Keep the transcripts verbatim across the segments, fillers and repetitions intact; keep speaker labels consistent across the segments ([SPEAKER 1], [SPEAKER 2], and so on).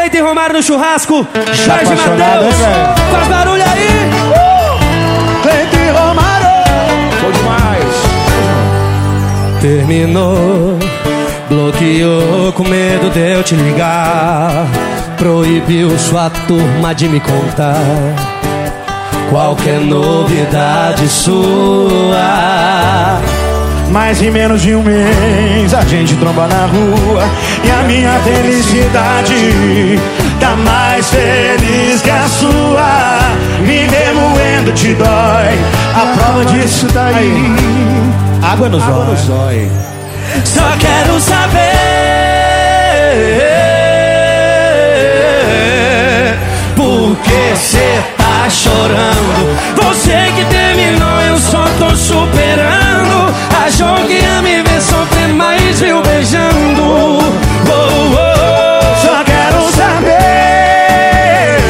[SPEAKER 1] Cleiton e Romário no churrasco. Jorge Matheus, faz barulho aí.
[SPEAKER 2] uh! Cleiton e Romário.
[SPEAKER 3] Foi demais.
[SPEAKER 1] Terminou, bloqueou com medo de eu te ligar. Proibiu sua turma de me contar qualquer novidade sua.
[SPEAKER 2] Mas em menos de um mês a gente tromba na rua e a minha felicidade tá mais feliz que a sua. Me ver moendo te dói, a prova disso tá aí. Água no zóio.
[SPEAKER 1] Só quero saber por que cê tá chorando. Você que terminou, eu só tô superando. Achou que ia me ver sofrer, mas viu beijando. Oh, oh.
[SPEAKER 2] Só quero saber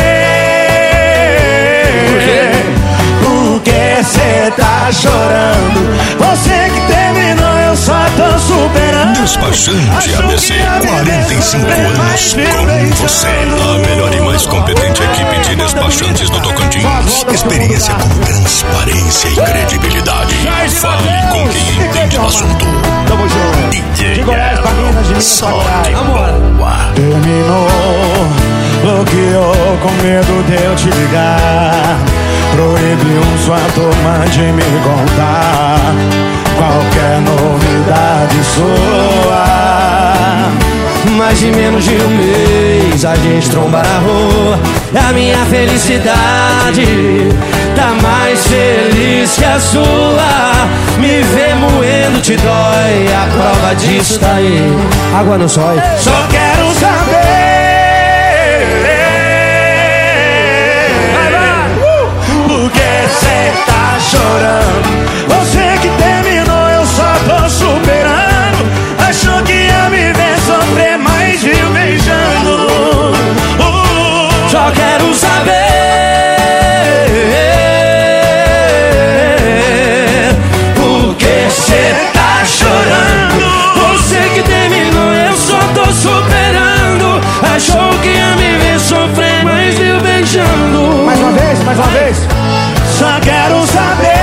[SPEAKER 2] por que cê tá chorando. Você que terminou, eu só tô superando.
[SPEAKER 4] Despachante A B C, quarenta e cinco anos com você. A melhor e mais competente equipe de despachantes do Tocantins. Experiência com transparência e credibilidade. Fale com quem entende do assunto.
[SPEAKER 2] Tamo junto.
[SPEAKER 4] D J
[SPEAKER 2] De Goiás pra Minas, de Minas pra Goiás. Terminou, bloqueou com medo de eu te ligar. Proibiu sua turma de me contar qualquer novidade sua.
[SPEAKER 1] Mais de menos de um mês a gente tromba na rua. A minha felicidade tá mais feliz que a sua. Me ver moendo te dói, a prova disso tá aí. Água no zóio.
[SPEAKER 2] Só quero saber por que cê tá chorando. Você que terminou, eu só tô superando. Achou que ia me ver sofrer, mas viu beijando. uh,
[SPEAKER 1] Só quero saber por que cê tá chorando. Você que terminou, eu só tô superando. Achou que ia me ver sofrer, mas viu beijando.
[SPEAKER 2] Mais uma vez, mais uma vez. Só quero saber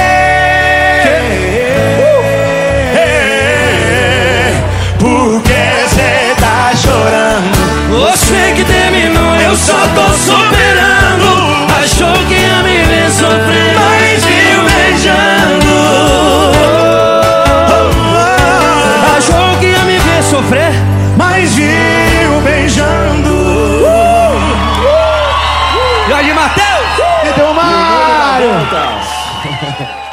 [SPEAKER 2] por que cê tá chorando.
[SPEAKER 1] Você que terminou, eu só tô superando. Achou que ia me ver sofrer, mas viu beijando. Achou que ia me ver sofrer,
[SPEAKER 2] Mas viu beijando.
[SPEAKER 1] Jorge Matheus.
[SPEAKER 2] Então, Mário.